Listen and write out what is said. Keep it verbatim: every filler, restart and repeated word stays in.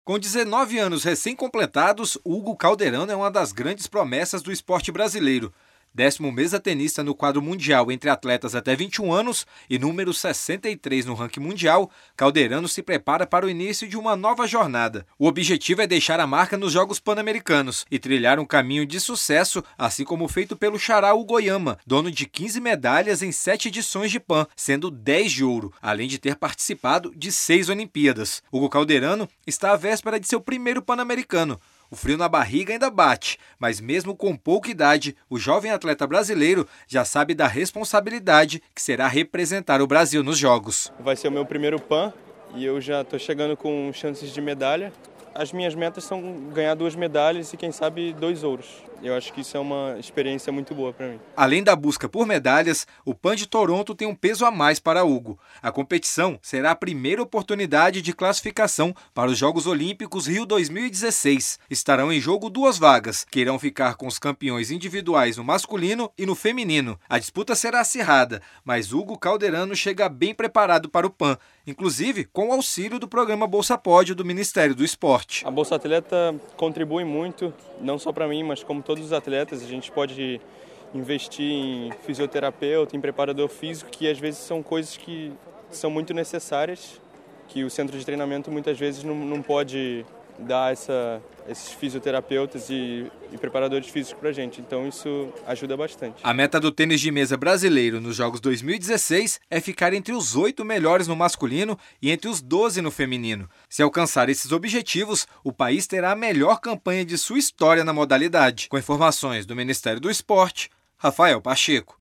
Com dezenove anos recém-completados, Hugo Calderano é uma das grandes promessas do esporte brasileiro. Décimo mesa tenista no quadro mundial entre atletas até vinte e um anos e número sessenta e três no ranking mundial, Calderano se prepara para o início de uma nova jornada. O objetivo é deixar a marca nos Jogos Pan-Americanos e trilhar um caminho de sucesso, assim como feito pelo xará Hugo Oyama, dono de quinze medalhas em sete edições de Pan, sendo dez de ouro, além de ter participado de seis Olimpíadas. Hugo Calderano está à véspera de seu primeiro Pan-Americano. O frio na barriga ainda bate, mas mesmo com pouca idade, o jovem atleta brasileiro já sabe da responsabilidade que será representar o Brasil nos Jogos. Vai ser o meu primeiro Pan e eu já estou chegando com chances de medalha. As minhas metas são ganhar duas medalhas e, quem sabe, dois ouros. Eu acho que isso é uma experiência muito boa para mim. Além da busca por medalhas, o Pan de Toronto tem um peso a mais para Hugo. A competição será a primeira oportunidade de classificação para os Jogos Olímpicos Rio dois mil e dezesseis. Estarão em jogo duas vagas, que irão ficar com os campeões individuais no masculino e no feminino. A disputa será acirrada, mas Hugo Calderano chega bem preparado para o Pan, inclusive com o auxílio do programa Bolsa Pódio do Ministério do Esporte. A Bolsa Atleta contribui muito, não só para mim, mas como todos os atletas. A gente pode investir em fisioterapeuta, em preparador físico, que às vezes são coisas que são muito necessárias, que o centro de treinamento muitas vezes não, não pode dar essa, esses fisioterapeutas e, e preparadores físicos para a gente. Então isso ajuda bastante. A meta do tênis de mesa brasileiro nos Jogos dois mil e dezesseis é ficar entre os oito melhores no masculino e entre os doze no feminino. Se alcançar esses objetivos, o país terá a melhor campanha de sua história na modalidade. Com informações do Ministério do Esporte, Rafael Pacheco.